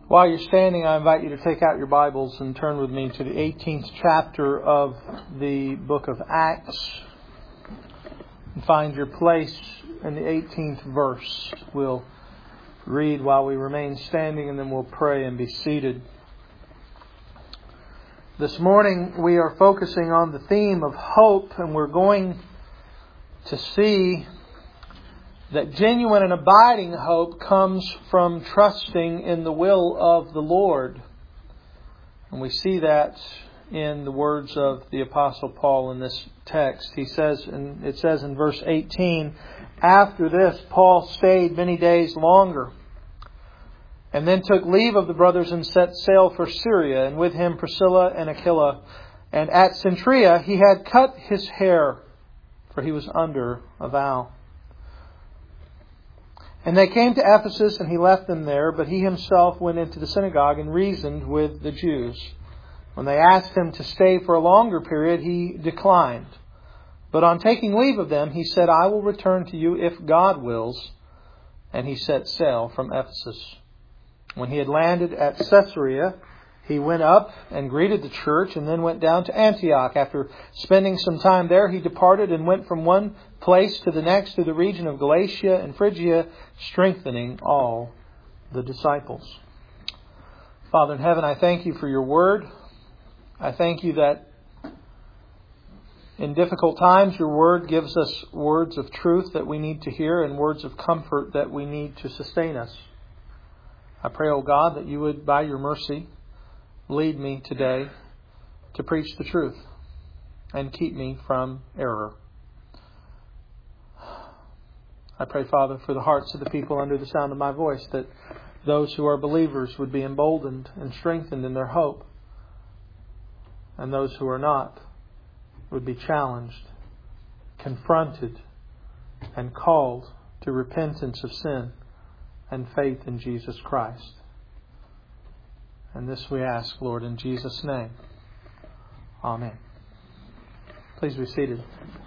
While you're standing, I invite you to take out your Bibles and turn with me to the 18th chapter of the book of Acts. And find your place in the 18th verse. We'll read while we remain standing, and then we'll pray and be seated. This morning we are focusing on the theme of hope, and we're going to see that genuine and abiding hope comes from trusting in the will of the Lord. And we see that in the words of the Apostle Paul in this text. It says in verse 18, "After this, Paul stayed many days longer, and then took leave of the brothers and set sail for Syria, and with him Priscilla and Aquila. And at Cenchrea he had cut his hair, for he was under a vow. And they came to Ephesus, and he left them there, but he himself went into the synagogue and reasoned with the Jews. When they asked him to stay for a longer period, he declined. But on taking leave of them, he said, 'I will return to you if God wills.' And he set sail from Ephesus. When he had landed at Caesarea, he went up and greeted the church, and then went down to Antioch. After spending some time there, he departed and went from one place to the next to the region of Galatia and Phrygia, strengthening all the disciples." Father in heaven, I thank you for your word. I thank you that in difficult times your word gives us words of truth that we need to hear and words of comfort that we need to sustain us. I pray, O God, that you would, by your mercy, lead me today to preach the truth and keep me from error. I pray, Father, for the hearts of the people under the sound of my voice, that those who are believers would be emboldened and strengthened in their hope, and those who are not would be challenged, confronted, and called to repentance of sin and faith in Jesus Christ. And this we ask, Lord, in Jesus' name. Amen. Please be seated.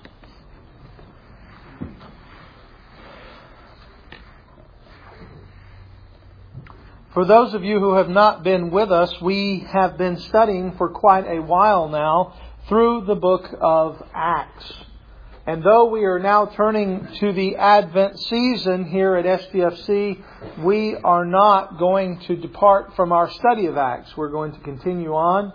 For those of you who have not been with us, we have been studying for quite a while now through the book of Acts. And though we are now turning to the Advent season here at SDFC, we are not going to depart from our study of Acts. We're going to continue on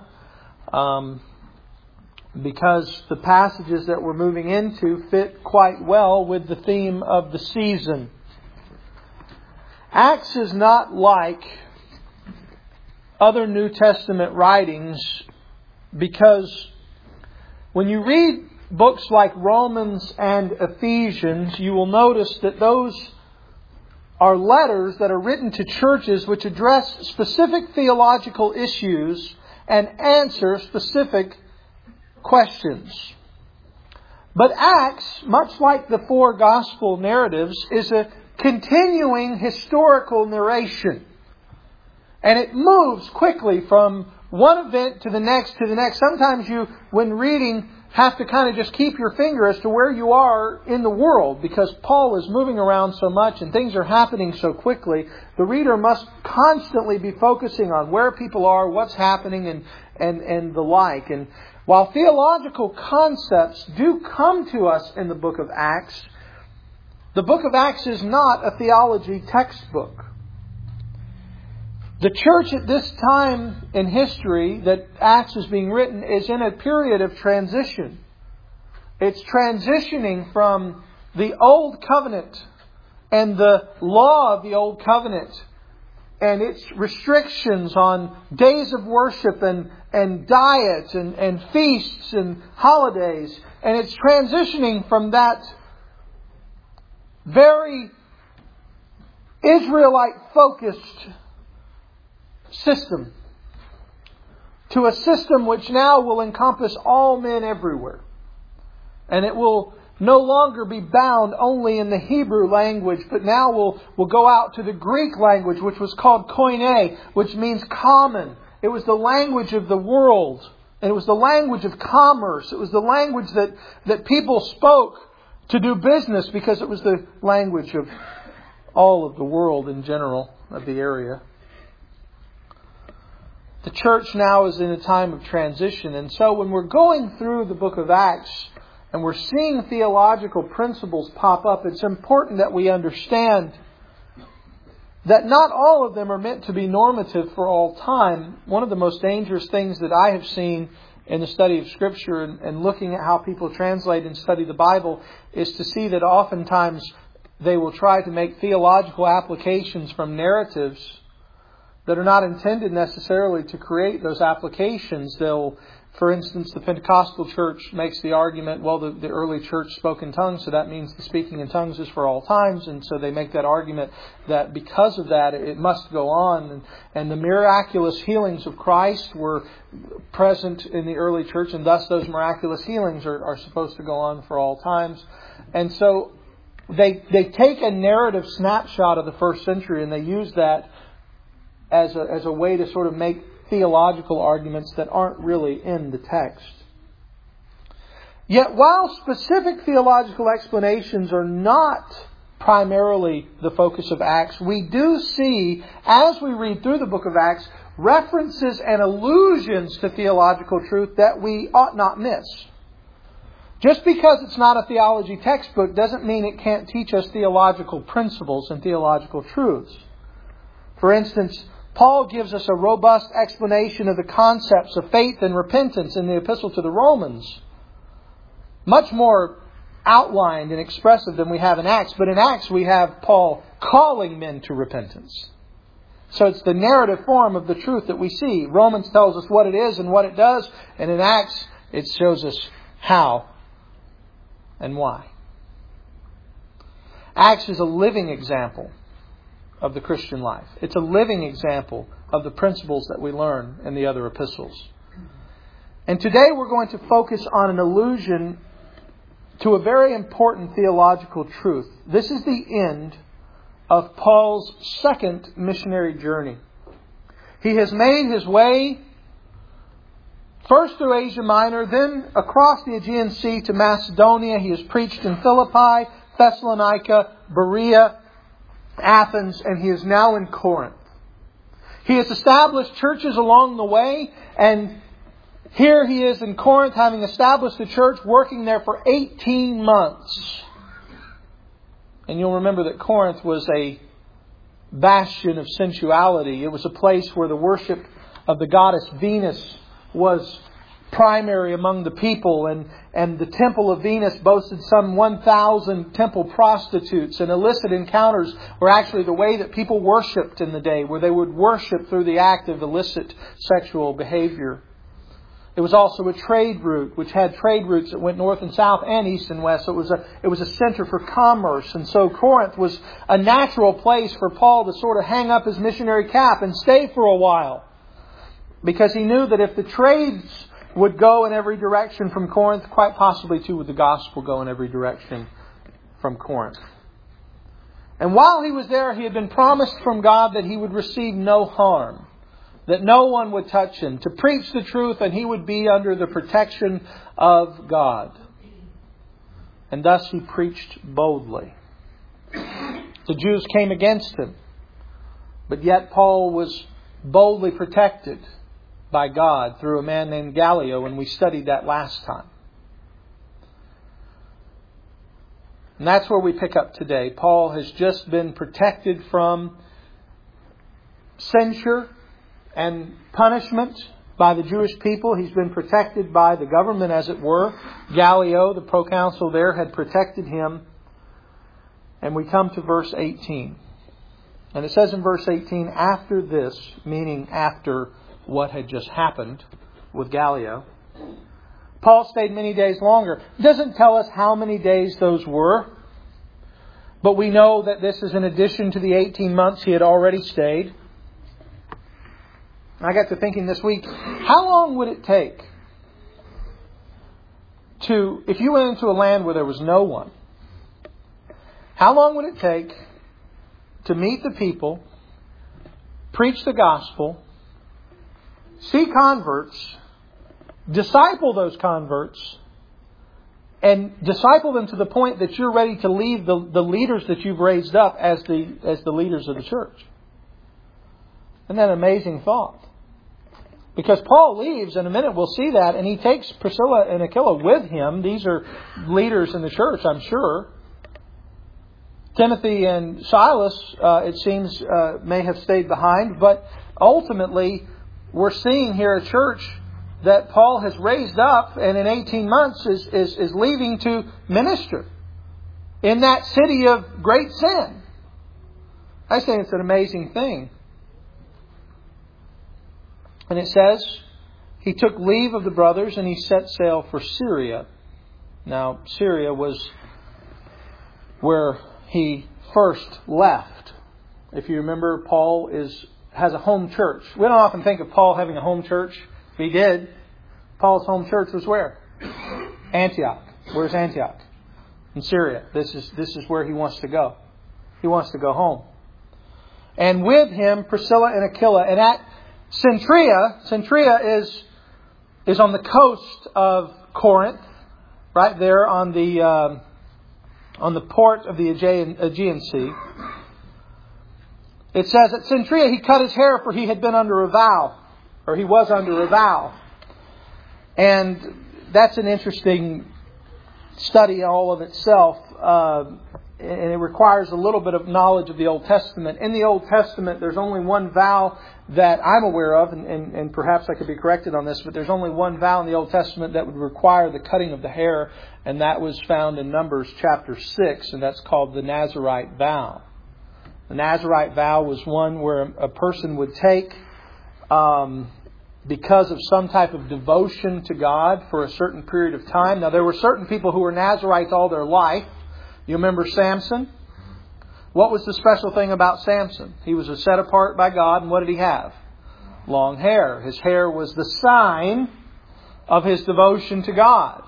because the passages that we're moving into fit quite well with the theme of the season. Acts is not like other New Testament writings, because when you read books like Romans and Ephesians, you will notice that those are letters that are written to churches which address specific theological issues and answer specific questions. But Acts, much like the four gospel narratives, is a continuing historical narration. And it moves quickly from one event to the next to the next. Sometimes you, when reading, have to kind of just keep your finger as to where you are in the world, because Paul is moving around so much and things are happening so quickly. The reader must constantly be focusing on where people are, what's happening, and the like. And while theological concepts do come to us in the book of Acts, the book of Acts is not a theology textbook. The church at this time in history that Acts is being written is in a period of transition. It's transitioning from the Old Covenant and the law of the Old Covenant and its restrictions on days of worship and diet and feasts and holidays. And it's transitioning from that very Israelite-focused system to a system which now will encompass all men everywhere. And it will no longer be bound only in the Hebrew language, but now will go out to the Greek language, which was called koine, which means common. It was the language of the world. And it was the language of commerce. It was the language that people spoke to do business, because it was the language of all of the world in general, of the area. The church now is in a time of transition. And so when we're going through the book of Acts and we're seeing theological principles pop up, it's important that we understand that not all of them are meant to be normative for all time. One of the most dangerous things that I have seen in the study of Scripture and looking at how people translate and study the Bible is to see that oftentimes they will try to make theological applications from narratives that are not intended necessarily to create those applications. They'll, for instance, the Pentecostal church makes the argument, well, the early church spoke in tongues, so that means the speaking in tongues is for all times. And so they make that argument that because of that, it must go on. And the miraculous healings of Christ were present in the early church, and thus those miraculous healings are supposed to go on for all times. And so they take a narrative snapshot of the first century and they use that as a way to sort of make theological arguments that aren't really in the text. Yet while specific theological explanations are not primarily the focus of Acts, we do see, as we read through the book of Acts, references and allusions to theological truth that we ought not miss. Just because it's not a theology textbook doesn't mean it can't teach us theological principles and theological truths. For instance, Paul gives us a robust explanation of the concepts of faith and repentance in the Epistle to the Romans. Much more outlined and expressive than we have in Acts. But in Acts we have Paul calling men to repentance. So it's the narrative form of the truth that we see. Romans tells us what it is and what it does. And in Acts it shows us how and why. Acts is a living example of the Christian life. It's a living example of the principles that we learn in the other epistles. And today we're going to focus on an allusion to a very important theological truth. This is the end of Paul's second missionary journey. He has made his way first through Asia Minor, then across the Aegean Sea to Macedonia. He has preached in Philippi, Thessalonica, Berea, Athens, and he is now in Corinth. He has established churches along the way, and here he is in Corinth, having established a church, working there for 18 months. And you'll remember that Corinth was a bastion of sensuality. It was a place where the worship of the goddess Venus was primary among the people, and the temple of Venus boasted some 1,000 temple prostitutes, and illicit encounters were actually the way that people worshipped in the day, where they would worship through the act of illicit sexual behavior. It was also a trade route, which had trade routes that went north and south and east and west. So it was a center for commerce. And so Corinth was a natural place for Paul to sort of hang up his missionary cap and stay for a while, because he knew that if the trades would go in every direction from Corinth, quite possibly too would the gospel go in every direction from Corinth. And while he was there, he had been promised from God that he would receive no harm, that no one would touch him, to preach the truth, and he would be under the protection of God. And thus he preached boldly. The Jews came against him, but yet Paul was boldly protected by God through a man named Gallio, and we studied that last time. And that's where we pick up today. Paul has just been protected from censure and punishment by the Jewish people. He's been protected by the government, as it were. Gallio, the proconsul there, had protected him. And we come to verse 18. And it says in verse 18, after this, meaning after what had just happened with Gallio, Paul stayed many days longer. It doesn't tell us how many days those were, but we know that this is in addition to the 18 months he had already stayed. I got to thinking this week, how long would it take if you went into a land where there was no one, how long would it take to meet the people, preach the gospel, see converts, disciple those converts, and disciple them to the point that you're ready to leave the leaders that you've raised up as the leaders of the church? Isn't that an amazing thought? Because Paul leaves, in a minute we'll see that, and he takes Priscilla and Aquila with him. These are leaders in the church, I'm sure. Timothy and Silas, it seems, may have stayed behind. But ultimately, we're seeing here a church that Paul has raised up and in 18 months is leaving to minister in that city of great sin. I say it's an amazing thing. And it says, he took leave of the brothers and he set sail for Syria. Now, Syria was where he first left. If you remember, Paul has a home church. We don't often think of Paul having a home church. If he did, Paul's home church was where? Antioch. Where's Antioch? In Syria. This is where he wants to go. He wants to go home. And with him, Priscilla and Aquila. And at Centuria is on the coast of Corinth, right there on the port of the Aegean Sea. It says at Centuria he cut his hair, for he had been under a vow, or he was under a vow. And that's an interesting study all of itself. And it requires a little bit of knowledge of the Old Testament. In the Old Testament, there's only one vow that I'm aware of, and perhaps I could be corrected on this, but there's only one vow in the Old Testament that would require the cutting of the hair, and that was found in Numbers chapter 6, and that's called the Nazirite vow. The Nazirite vow was one where a person would take, because of some type of devotion to God for a certain period of time. Now, there were certain people who were Nazirites all their life. You remember Samson? What was the special thing about Samson? He was set apart by God, and what did he have? Long hair. His hair was the sign of his devotion to God.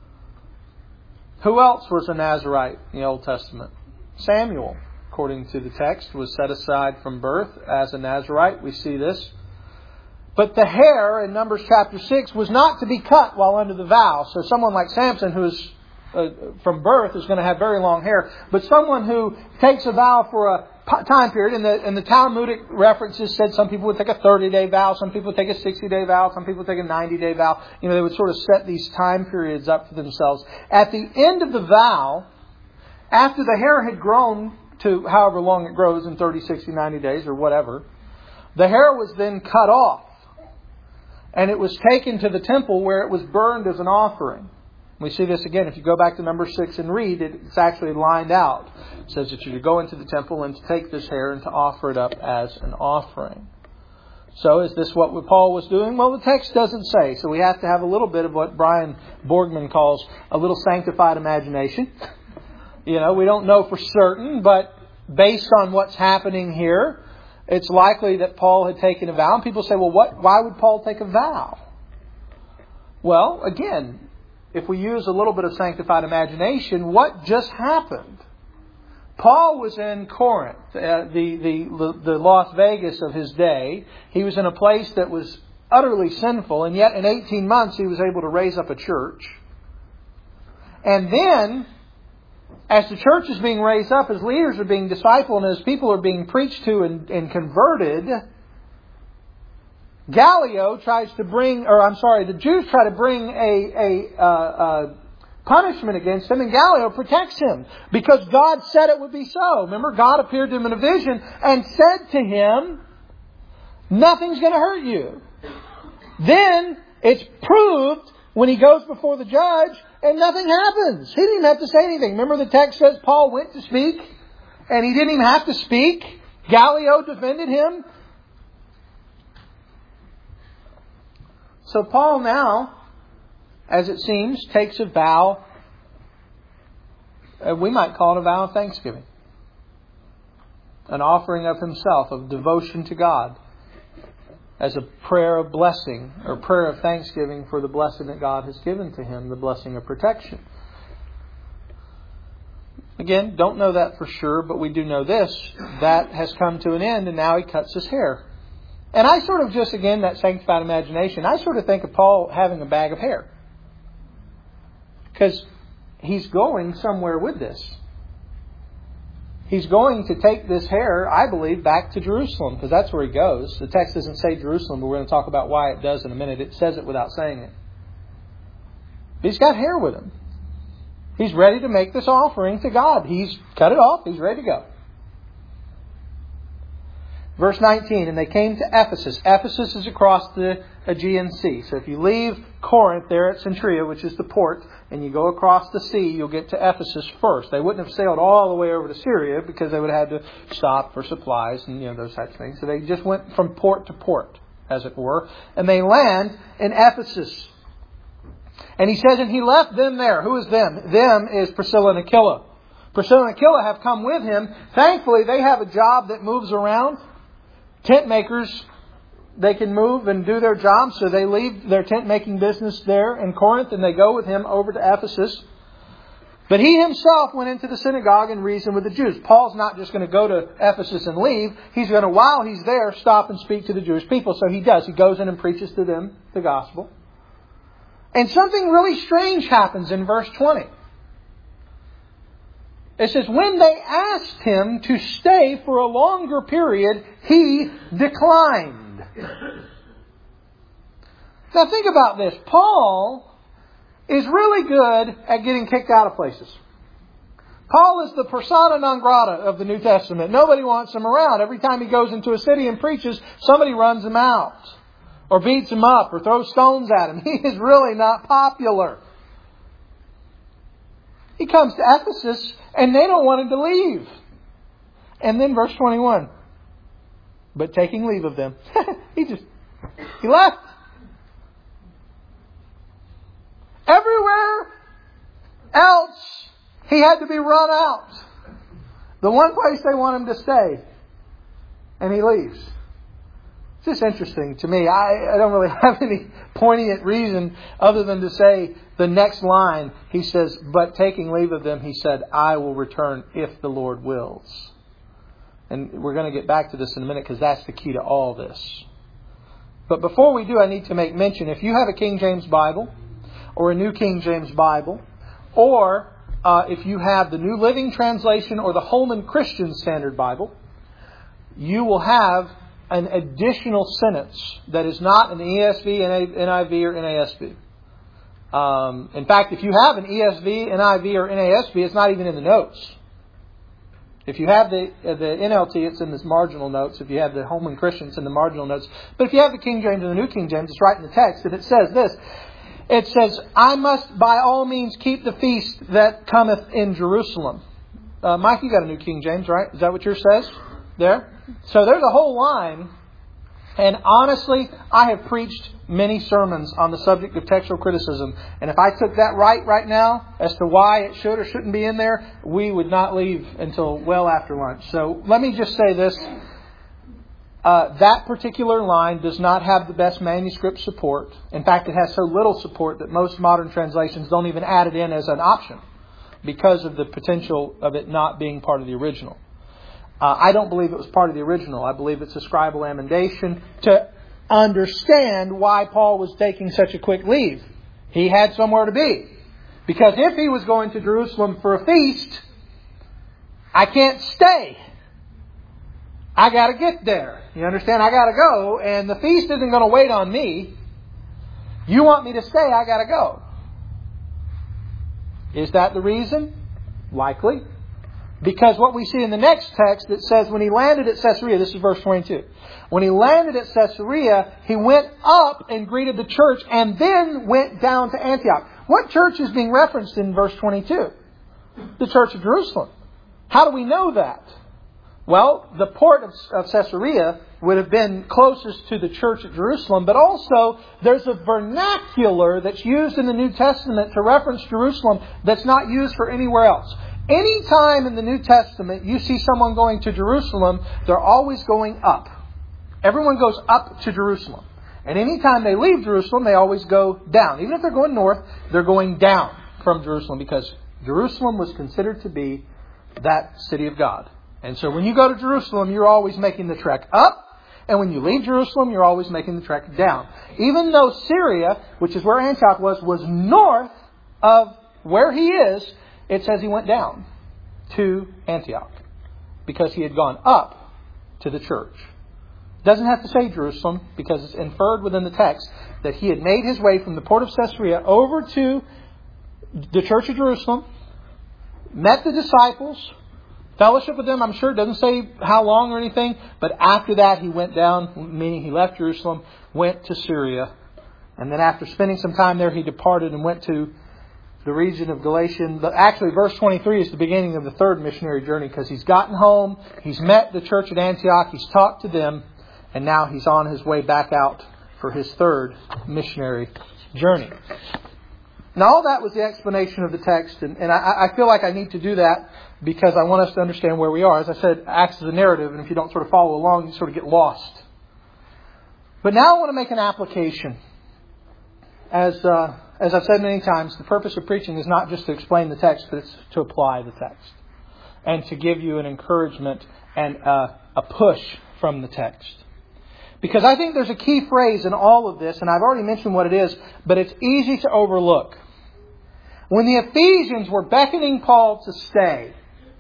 Who else was a Nazirite in the Old Testament? Samuel, according to the text, was set aside from birth as a Nazirite. We see this. But the hair in Numbers chapter 6 was not to be cut while under the vow. So someone like Samson, who's from birth, is going to have very long hair. But someone who takes a vow for a time period, and the Talmudic references said some people would take a 30-day vow, some people would take a 60-day vow, some people would take a 90-day vow. They would sort of set these time periods up for themselves. At the end of the vow, after the hair had grown to however long it grows in 30, 60, 90 days or whatever, the hair was then cut off. And it was taken to the temple where it was burned as an offering. We see this again. If you go back to number 6 and read, it's actually lined out. It says that you to go into the temple and to take this hair and to offer it up as an offering. So is this what Paul was doing? Well, the text doesn't say. So we have to have a little bit of what Brian Borgman calls a little sanctified imagination. We don't know for certain, but based on what's happening here, it's likely that Paul had taken a vow. And people say, well, why would Paul take a vow? Well, again, if we use a little bit of sanctified imagination, what just happened? Paul was in Corinth, the Las Vegas of his day. He was in a place that was utterly sinful, and yet in 18 months he was able to raise up a church. And then, as the church is being raised up, as leaders are being discipled, and as people are being preached to and converted, the Jews try to bring a punishment against him, and Gallio protects him because God said it would be so. Remember, God appeared to him in a vision and said to him, nothing's going to hurt you. Then it's proved when he goes before the judge and nothing happens. He didn't even have to say anything. Remember, the text says Paul went to speak and he didn't even have to speak. Gallio defended him. So Paul now, as it seems, takes a vow. We might call it a vow of thanksgiving. An offering of himself, of devotion to God. As a prayer of blessing, or prayer of thanksgiving for the blessing that God has given to him, the blessing of protection. Again, don't know that for sure, but we do know this. That has come to an end, and now he cuts his hair. And I sort of just, again, that sanctified imagination, I sort of think of Paul having a bag of hair. Because he's going somewhere with this. He's going to take this hair, I believe, back to Jerusalem, because that's where he goes. The text doesn't say Jerusalem, but we're going to talk about why it does in a minute. It says it without saying it. He's got hair with him. He's ready to make this offering to God. He's cut it off. He's ready to go. Verse 19, and they came to Ephesus. Ephesus is across the Aegean Sea. So if you leave Corinth there at Cenchrea, which is the port, and you go across the sea, you'll get to Ephesus first. They wouldn't have sailed all the way over to Syria because they would have had to stop for supplies and those types of things. So they just went from port to port, as it were. And they land in Ephesus. And he says, and he left them there. Who is them? Them is Priscilla and Aquila. Priscilla and Aquila have come with him. Thankfully, they have a job that moves around. Tent makers, they can move and do their job, so they leave their tent making business there in Corinth and they go with him over to Ephesus. But he himself went into the synagogue and reasoned with the Jews. Paul's not just going to go to Ephesus and leave. He's going to, while he's there, stop and speak to the Jewish people. So he does. He goes in and preaches to them the gospel. And something really strange happens in verse 20. It says, when they asked him to stay for a longer period, he declined. Now think about this. Paul is really good at getting kicked out of places. Paul is the persona non grata of the New Testament. Nobody wants him around. Every time he goes into a city and preaches, somebody runs him out, or beats him up, or throws stones at him. He is really not popular. He comes to Ephesus, and they don't want him to leave. And then verse 21. But taking leave of them, he left. Everywhere else, he had to be run out. The one place they want him to stay, and he leaves. It's just interesting to me. I don't really have any poignant reason other than to say the next line. He says, but taking leave of them, he said, I will return if the Lord wills. And we're going to get back to this in a minute because that's the key to all this. But before we do, I need to make mention, if you have a King James Bible or a New King James Bible, or if you have the New Living Translation or the Holman Christian Standard Bible, you will have an additional sentence that is not in ESV, NIV, or NASB. In fact, if you have an ESV, NIV, or NASB, it's not even in the notes. If you have the NLT, it's in the marginal notes. If you have the Holman Christian, it's in the marginal notes. But if you have the King James and the New King James, it's right in the text. And it says this. It says, I must by all means keep the feast that cometh in Jerusalem. Mike, you got a New King James, right? Is that what yours says? There? So there's a whole line. And honestly, I have preached many sermons on the subject of textual criticism. And if I took that right now as to why it should or shouldn't be in there, we would not leave until well after lunch. So let me just say this. That particular line does not have the best manuscript support. In fact, it has so little support that most modern translations don't even add it in as an option because of the potential of it not being part of the original. I don't believe it was part of the original. I believe it's a scribal amendation to understand why Paul was taking such a quick leave. He had somewhere to be. Because if he was going to Jerusalem for a feast, I can't stay. I got to get there. You understand? I got to go, and the feast isn't going to wait on me. You want me to stay, I got to go. Is that the reason? Likely. Because what we see in the next text, it says when he landed at Caesarea, this is verse 22. When he landed at Caesarea, he went up and greeted the church and then went down to Antioch. What church is being referenced in verse 22? The church of Jerusalem. How do we know that? Well, the port of Caesarea would have been closest to the church at Jerusalem, but also there's a vernacular that's used in the New Testament to reference Jerusalem that's not used for anywhere else. Anytime in the New Testament you see someone going to Jerusalem, they're always going up. Everyone goes up to Jerusalem. And anytime they leave Jerusalem, they always go down. Even if they're going north, they're going down from Jerusalem because Jerusalem was considered to be that city of God. And so when you go to Jerusalem, you're always making the trek up. And when you leave Jerusalem, you're always making the trek down. Even though Syria, which is where Antioch was north of where he is, it says he went down to Antioch. because he had gone up to the church. It doesn't have to say Jerusalem, because it's inferred within the text that he had made his way from the port of Caesarea over to the church of Jerusalem, met the disciples, fellowship with them. I'm sure it doesn't say how long or anything, but after that he went down, meaning he left Jerusalem, went to Syria, and then after spending some time there, he departed and went to the region of Galatia. Actually, verse 23 is the beginning of the third missionary journey, because he's gotten home, he's met the church at Antioch, he's talked to them, and now he's on his way back out for his third missionary journey. Now, all that was the explanation of the text, and I feel like I need to do that because I want us to understand where we are. As I said, Acts is a narrative, and if you don't sort of follow along, you sort of get lost. But now I want to make an application. As I've said many times, the purpose of preaching is not just to explain the text, but it's to apply the text and to give you an encouragement and a push from the text. Because I think there's a key phrase in all of this, and I've already mentioned what it is, but it's easy to overlook. When the Ephesians were beckoning Paul to stay,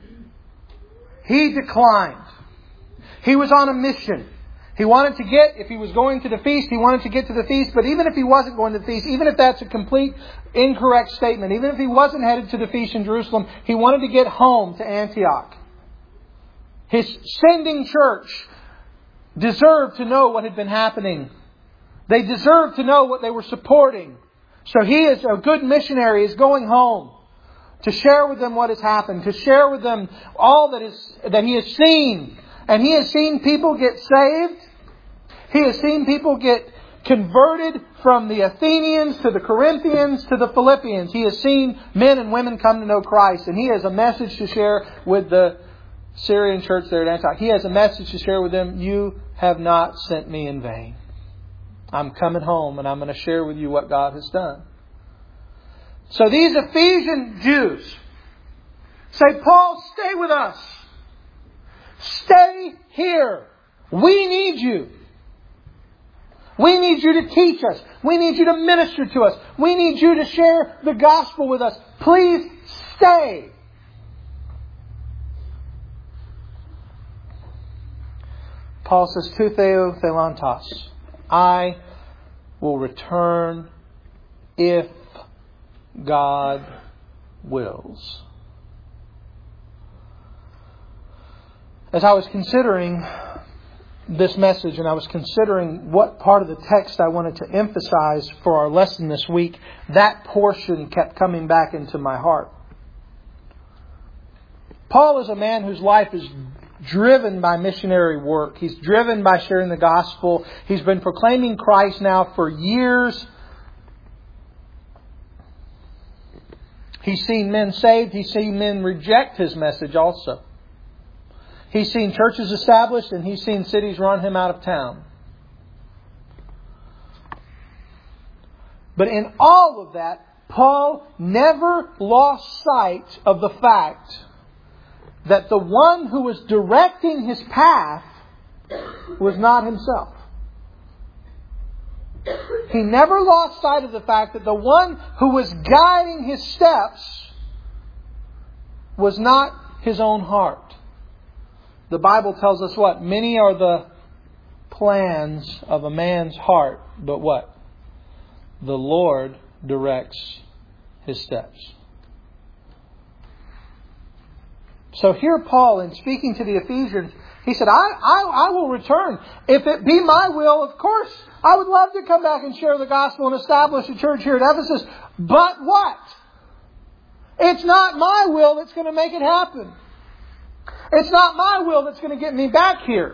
he declined. He was on a mission. He wanted to get, if he was going to the feast, he wanted to get to the feast. But even if he wasn't going to the feast, even if that's a complete incorrect statement, even if he wasn't headed to the feast in Jerusalem, he wanted to get home to Antioch. His sending church deserved to know what had been happening. They deserved to know what they were supporting. So he, as a good missionary, is going home to share with them what has happened, to share with them all that he has seen. And he has seen people get saved. He has seen people get converted from the Athenians to the Corinthians to the Philippians. He has seen men and women come to know Christ. And he has a message to share with the Syrian church there at Antioch. He has a message to share with them. You have not sent me in vain. I'm coming home and I'm going to share with you what God has done. So these Ephesian Jews say, Paul, stay with us. Stay here. We need you. We need you to teach us. We need you to minister to us. We need you to share the gospel with us. Please stay. Paul says, "Tu theo thelantos." I will return if God wills. As I was considering this message and I was considering what part of the text I wanted to emphasize for our lesson this week, that portion kept coming back into my heart. Paul is a man whose life is driven by missionary work. He's driven by sharing the gospel. He's been proclaiming Christ now for years. He's seen men saved. He's seen men reject His message also. He's seen churches established and he's seen cities run him out of town. But in all of that, Paul never lost sight of the fact that the one who was directing his path was not himself. He never lost sight of the fact that the one who was guiding his steps was not his own heart. The Bible tells us what? Many are the plans of a man's heart, but what? The Lord directs his steps. So here Paul, in speaking to the Ephesians, he said, I will return. If it be my will, of course, I would love to come back and share the gospel and establish a church here at Ephesus. But what? It's not my will that's going to make it happen. It's not my will that's going to get me back here.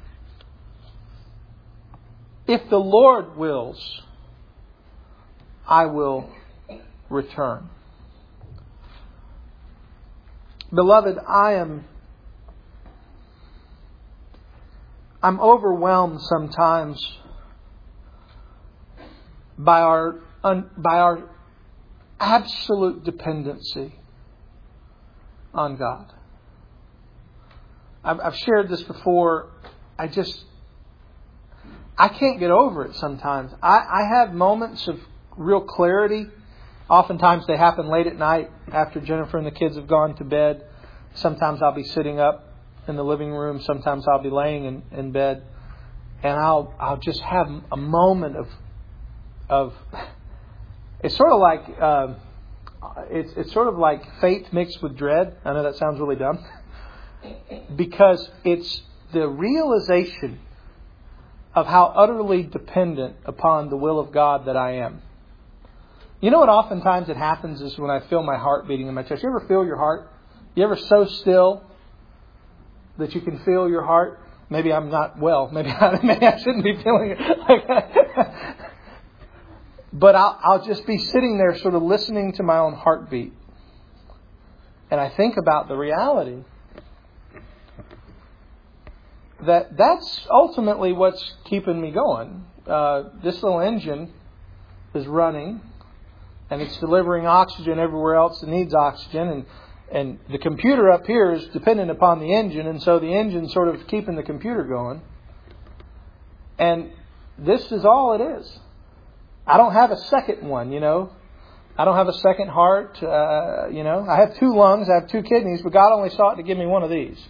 If the Lord wills, I will return. Beloved, I'm overwhelmed sometimes by our absolute dependency on God. I've shared this before. I can't get over it sometimes. I have moments of real clarity. Oftentimes they happen late at night after Jennifer and the kids have gone to bed. Sometimes I'll be sitting up in the living room. Sometimes I'll be laying in bed, and I'll just have a moment of it's sort of like it's sort of like faith mixed with dread. I know that sounds really dumb, because it's the realization of how utterly dependent upon the will of God that I am. You know what oftentimes it happens is when I feel my heart beating in my chest. You ever feel your heart? You ever so still that you can feel your heart? Maybe I'm not well. Maybe I shouldn't be feeling it like that. But I'll just be sitting there sort of listening to my own heartbeat. And I think about the reality that's ultimately what's keeping me going. This little engine is running, and it's delivering oxygen everywhere else that needs oxygen. And the computer up here is dependent upon the engine, and so the engine's sort of keeping the computer going. And this is all it is. I don't have a second one, you know. I don't have a second heart, you know. I have 2 lungs, I have 2 kidneys, but God only sought to give me one of these.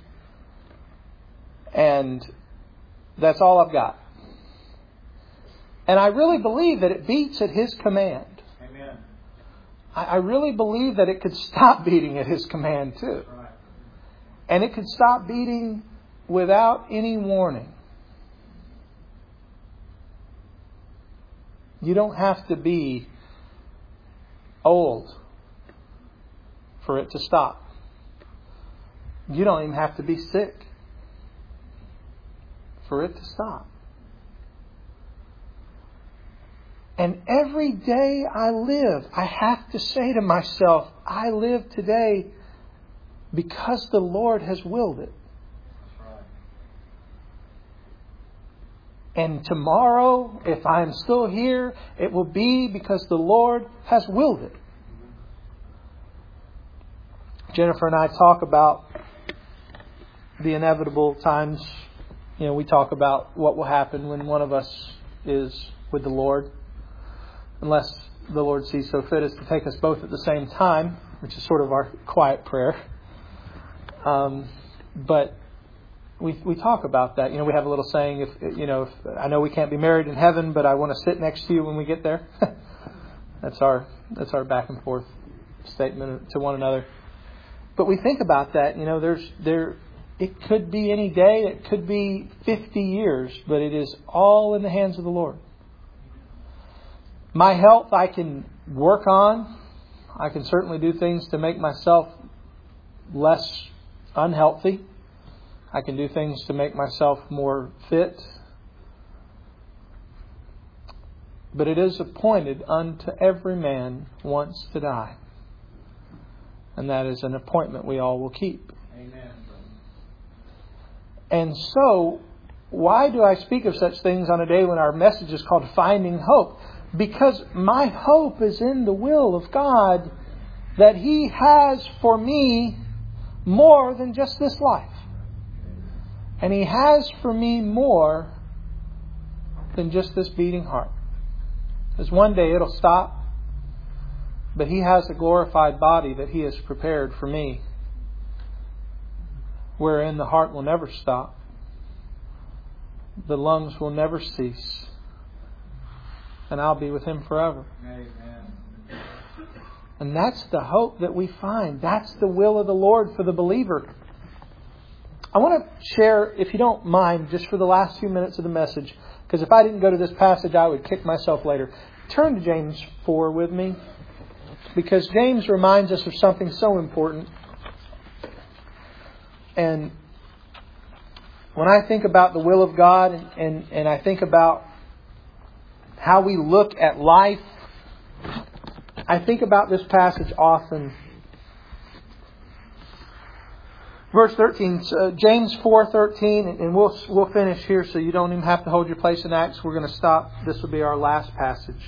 And that's all I've got. And I really believe that it beats at His command. Amen. I really believe that it could stop beating at His command too. Right. And it could stop beating without any warning. You don't have to be old for it to stop. You don't even have to be sick for it to stop. And every day I live, I have to say to myself, I live today because the Lord has willed it. And tomorrow, if I'm still here, it will be because the Lord has willed it. Jennifer and I talk about the inevitable times. You know, we talk about what will happen when one of us is with the Lord. Unless the Lord sees so fit as to take us both at the same time, which is sort of our quiet prayer. But we talk about that. You know, we have a little saying, if I know we can't be married in heaven, but I want to sit next to you when we get there. That's our back and forth statement to one another. But we think about that. You know, it could be any day, it could be 50 years, but it is all in the hands of the Lord. My health I can work on. I can certainly do things to make myself less unhealthy. I can do things to make myself more fit. But it is appointed unto every man once to die. And that is an appointment we all will keep. Amen. And so, why do I speak of such things on a day when our message is called Finding Hope? Because my hope is in the will of God, that He has for me more than just this life. And He has for me more than just this beating heart. Because one day it'll stop, but He has a glorified body that He has prepared for me, wherein the heart will never stop, the lungs will never cease, and I'll be with Him forever. Amen. And that's the hope that we find. That's the will of the Lord for the believer. I want to share, if you don't mind, just for the last few minutes of the message, because if I didn't go to this passage, I would kick myself later. Turn to James 4 with me, because James reminds us of something so important. And when I think about the will of God and I think about how we look at life, I think about this passage often. Verse 13, James 4:13, and we'll finish here, so you don't even have to hold your place in Acts. We're going to stop. This will be our last passage.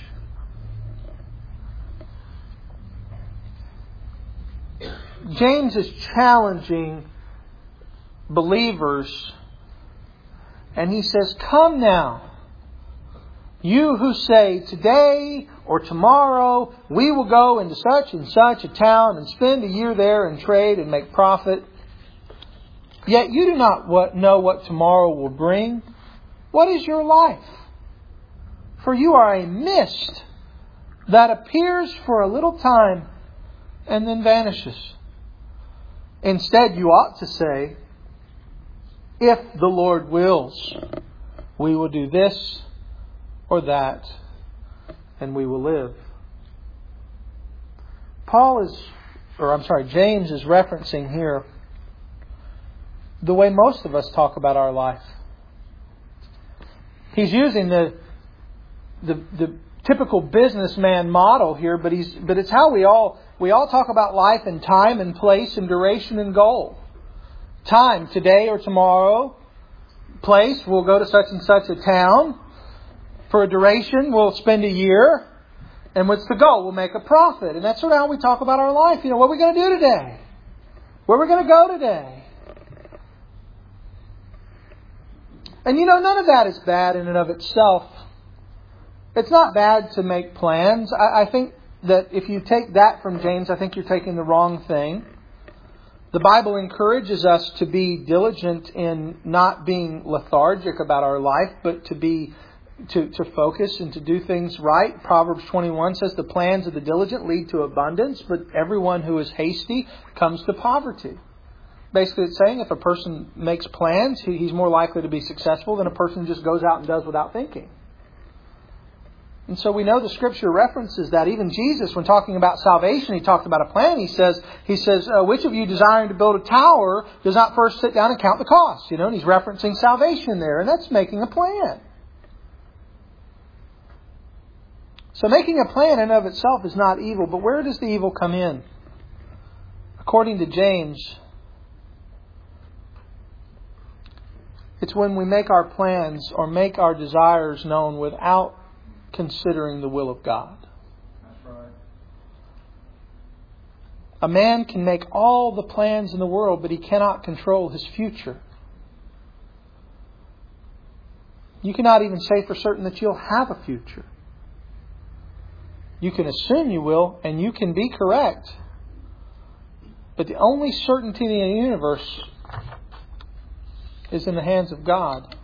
James is challenging believers, and he says, "Come now, you who say, today or tomorrow we will go into such and such a town and spend a year there and trade and make profit. Yet you do not know what tomorrow will bring. What is your life? For you are a mist that appears for a little time and then vanishes. Instead, you ought to say, if the Lord wills, we will do this or that, and we will live. James is referencing here the way most of us talk about our life. He's using the typical businessman model here, but it's how we all talk about life in time and place and duration and goal. Time, today or tomorrow. Place, we'll go to such and such a town. For a duration, we'll spend a year. And what's the goal? We'll make a profit. And that's sort of how we talk about our life. What are we going to do today? Where are we going to go today? And none of that is bad in and of itself. It's not bad to make plans. I think that if you take that from James, I think you're taking the wrong thing. The Bible encourages us to be diligent in not being lethargic about our life, but to focus and to do things right. Proverbs 21 says the plans of the diligent lead to abundance, but everyone who is hasty comes to poverty. Basically, it's saying if a person makes plans, he's more likely to be successful than a person who just goes out and does without thinking. And so we know the Scripture references that. Even Jesus, when talking about salvation, He talked about a plan. He says, which of you desiring to build a tower does not first sit down and count the cost? And He's referencing salvation there, and that's making a plan. So making a plan in and of itself is not evil, but where does the evil come in? According to James, it's when we make our plans or make our desires known without considering the will of God. That's right. A man can make all the plans in the world, but he cannot control his future. You cannot even say for certain that you'll have a future. You can assume you will, and you can be correct. But the only certainty in the universe is in the hands of God.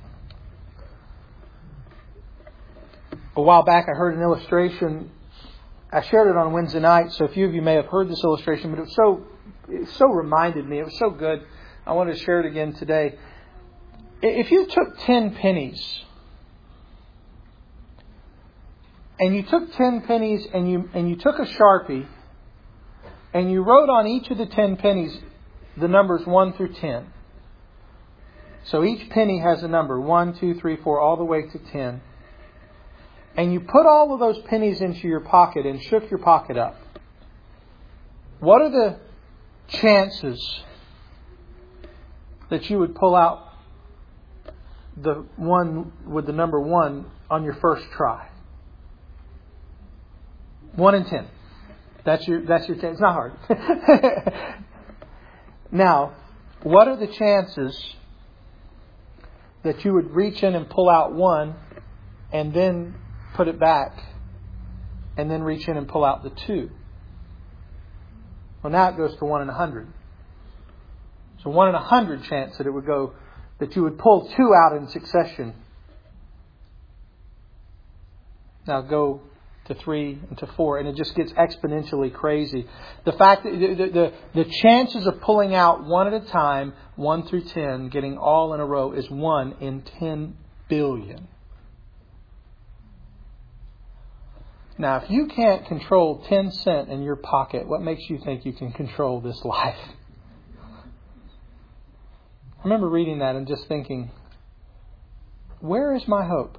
A while back I heard an illustration. I shared it on Wednesday night, so a few of you may have heard this illustration, but it so reminded me. It was so good. I wanted to share it again today. If you took 10 pennies, and you took 10 pennies and you took a Sharpie, and you wrote on each of the 10 pennies the numbers 1 through 10. So each penny has a number, 1, 2, 3, 4, all the way to 10. And you put all of those pennies into your pocket and shook your pocket up. What are the chances that you would pull out the one with the number 1 on your first try? 1 in 10. That's your chance. It's not hard. Now, what are the chances that you would reach in and pull out 1 and then put it back and then reach in and pull out the 2? Well, now it goes to 1 in 100. So 1 in 100 chance that it would go, that you would pull 2 out in succession. Now go to 3 and to 4, and it just gets exponentially crazy. The fact that the chances of pulling out 1 at a time, 1 through 10, getting all in a row, is 1 in 10 billion. Now, if you can't control 10 cents in your pocket, what makes you think you can control this life? I remember reading that and just thinking, where is my hope?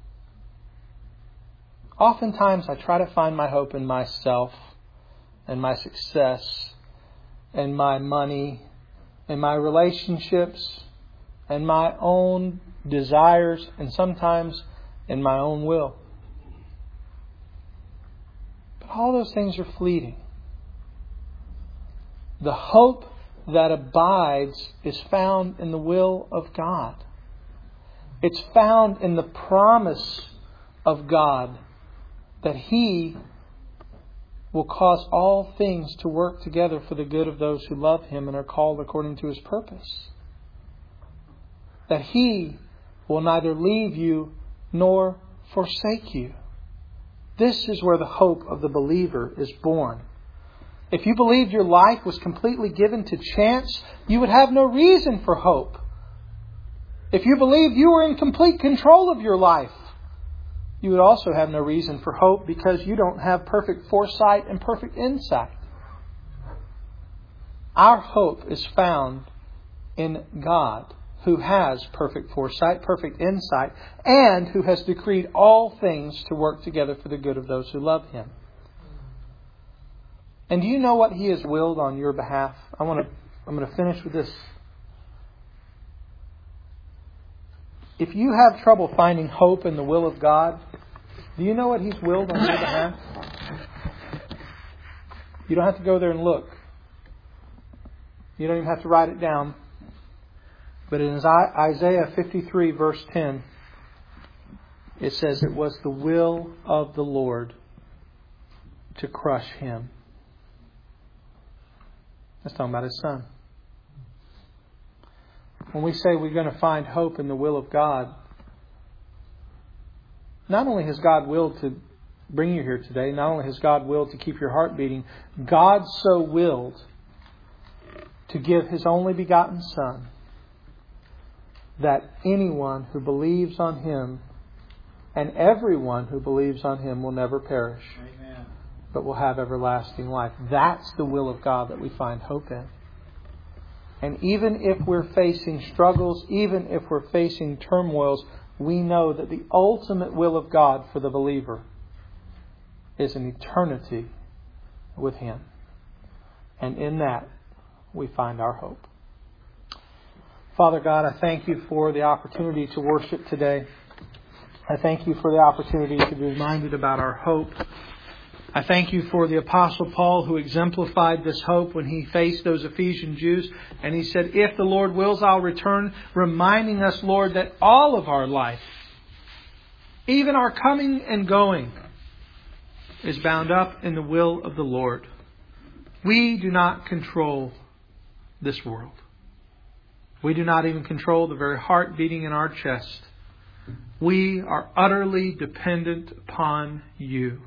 Oftentimes I try to find my hope in myself and my success and my money and my relationships and my own desires and sometimes in my own will. But all those things are fleeting. The hope that abides is found in the will of God. It's found in the promise of God that He will cause all things to work together for the good of those who love Him and are called according to His purpose. that He will neither leave you nor forsake you. This is where the hope of the believer is born. If you believed your life was completely given to chance, you would have no reason for hope. If you believed you were in complete control of your life, you would also have no reason for hope because you don't have perfect foresight and perfect insight. Our hope is found in God, who has perfect foresight, perfect insight, and who has decreed all things to work together for the good of those who love Him. And do you know what He has willed on your behalf? I'm going to finish with this. If you have trouble finding hope in the will of God, do you know what He's willed on your behalf? You don't have to go there and look. You don't even have to write it down. But in Isaiah 53 verse 10, it says it was the will of the Lord to crush him. That's talking about His Son. When we say we're going to find hope in the will of God, not only has God willed to bring you here today, not only has God willed to keep your heart beating, God so willed to give His only begotten Son, that anyone who believes on Him and everyone who believes on Him will never perish, Amen, but will have everlasting life. That's the will of God that we find hope in. And even if we're facing struggles, even if we're facing turmoils, we know that the ultimate will of God for the believer is an eternity with Him. And in that, we find our hope. Father God, I thank You for the opportunity to worship today. I thank You for the opportunity to be reminded about our hope. I thank You for the Apostle Paul, who exemplified this hope when he faced those Ephesian Jews. And he said, if the Lord wills, I'll return, reminding us, Lord, that all of our life, even our coming and going, is bound up in the will of the Lord. We do not control this world. We do not even control the very heart beating in our chest. We are utterly dependent upon You.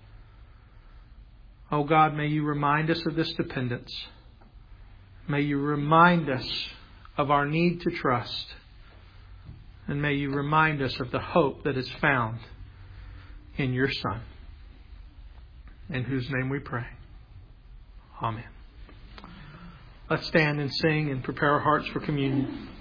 Oh God, may You remind us of this dependence. May You remind us of our need to trust. And may You remind us of the hope that is found in Your Son, in whose name we pray. Amen. Let's stand and sing and prepare our hearts for communion.